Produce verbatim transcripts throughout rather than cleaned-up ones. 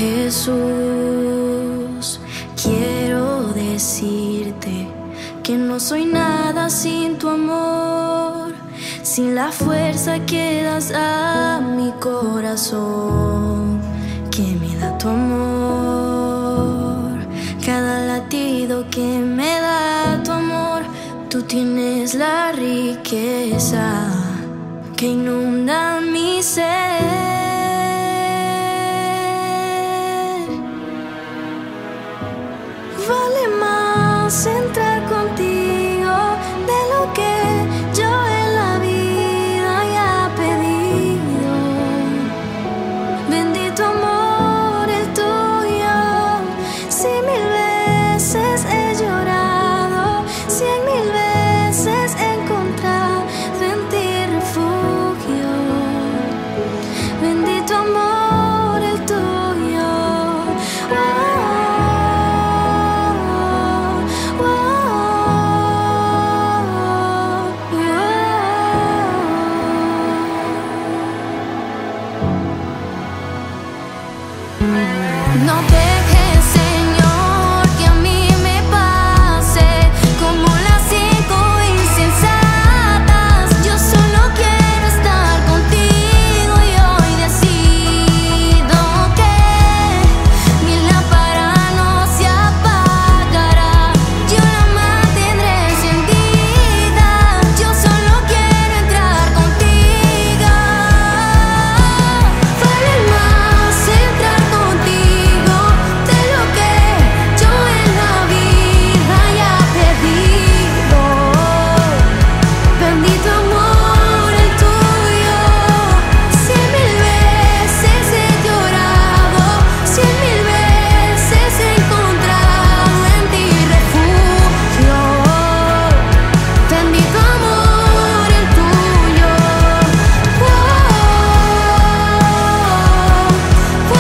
Jesús, quiero decirte que no soy nada sin tu amor, sin la fuerza que das a mi corazón, que me da tu amor. Cada latido que me da tu amor, tú tienes la riqueza que inunda mi ser. Vale más entrar contigo de lo que yo en la vida ya he pedido. Bendito amor el tuyo. Si mil veces he llorado, cien mil veces he encontrado en ti refugio. Bendito amor el tuyo. Oh. No dejes, Señor, que a mí me pase como las cinco insensatas. Yo solo quiero estar contigo y hoy decido que mi lámpara no se apagará. Yo la mantendré encendida. Yo solo quiero entrar contigo. Vale más entrar contigo de lo que yo en la vida ya he pedido. Bendito amor el tuyo. Cien mil veces he llorado, cien mil veces he encontrado en ti refugio. Bendito amor el tuyo. Oh, oh, oh,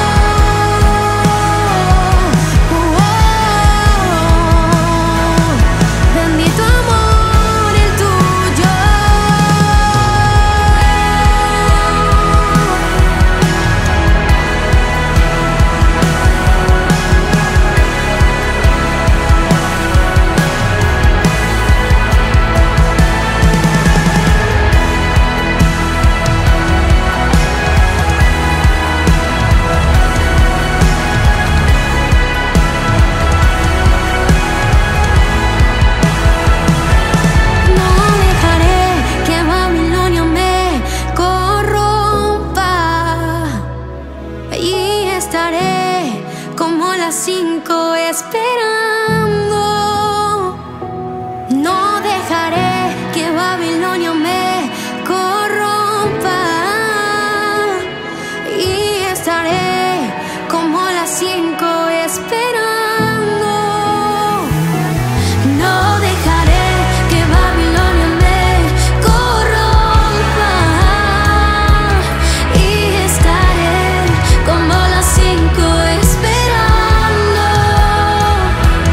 bendito amor el tuyo. No dejaré que Babilonia me corrompa y estaré como las cinco esperando. No dejaré que Babilonia me corrompa y estaré como las cinco esperando. No dejaré que Babilonia me corrompa y estaré como las cinco esperando.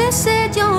ese sello